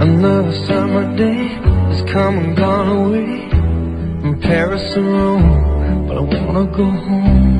Another summer day has come and gone away, from Paris to Rome, but I wanna go home.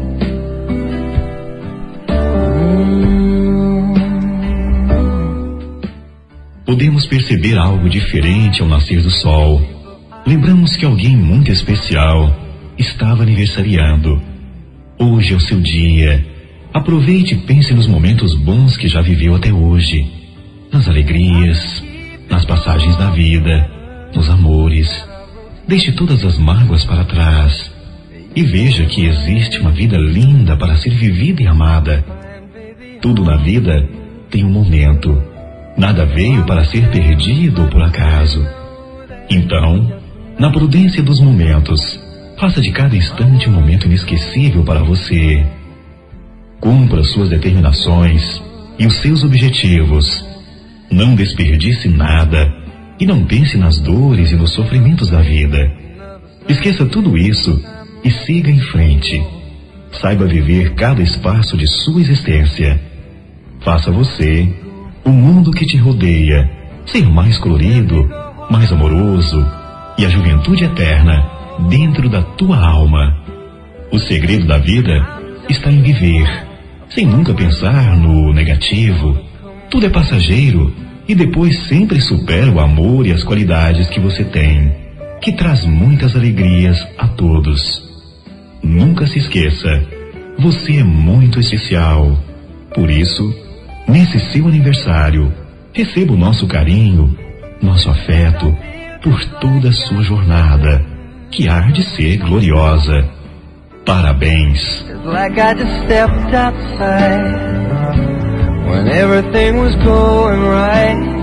Podemos perceber algo diferente ao nascer do sol. Lembramos que alguém muito especial estava aniversariando. Hoje é o seu dia. Aproveite e pense nos momentos bons que já viveu até hoje, nas alegrias, nas passagens da vida, nos amores. Deixe todas as mágoas para trás e veja que existe uma vida linda para ser vivida e amada. Tudo na vida tem um momento. Nada veio para ser perdido ou por acaso. Então, na prudência dos momentos, faça de cada instante um momento inesquecível para você. Cumpra suas determinações e os seus objetivos. Não desperdice nada e não pense nas dores e nos sofrimentos da vida. Esqueça tudo isso e siga em frente. Saiba viver cada espaço de sua existência. Faça você, o mundo que te rodeia, ser mais colorido, mais amoroso e a juventude eterna dentro da tua alma. O segredo da vida está em viver, sem nunca pensar no negativo. Tudo é passageiro e depois sempre supera o amor e as qualidades que você tem, que traz muitas alegrias a todos. Nunca se esqueça, você é muito especial. Por isso, nesse seu aniversário, receba o nosso carinho, nosso afeto, por toda a sua jornada, que há de ser gloriosa. Parabéns. Like I just stepped outside when everything was going right.